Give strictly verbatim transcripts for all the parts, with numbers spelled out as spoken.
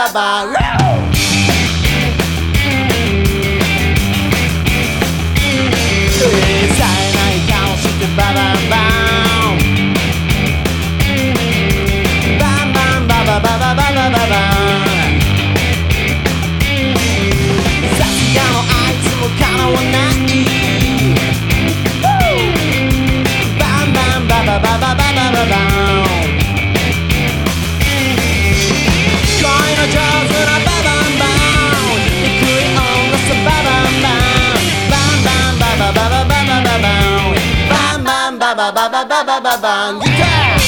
ババン冴えない顔してババンバンバンバンババババババババンさすがのあいつもかなわないバンバンババババババババン恋の上手なババンバン憎い音がさババンバンバンバンババババババババンバンバンババババババババンギター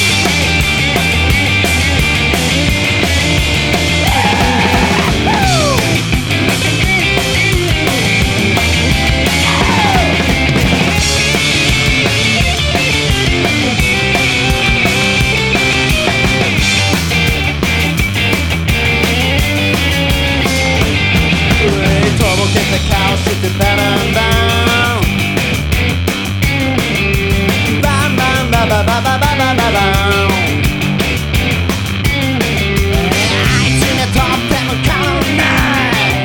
とぼけた顔してババンバンバンバンババババババババンあいつにとってもかなわない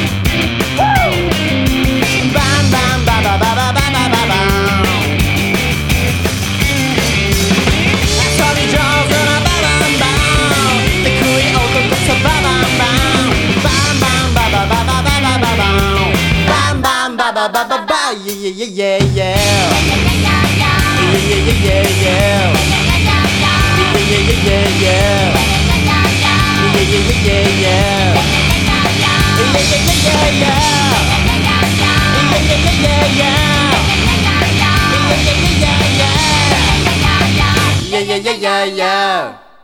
バンバンババババババババン遊び上手なババンバン憎い男さババンバンバンバンババババババババンバンバンバババババ yeah yeah yeah yeah yeah yeah yeah yeah yeah yeah yeah yeah yeah yeah yeah yeah yeah yeah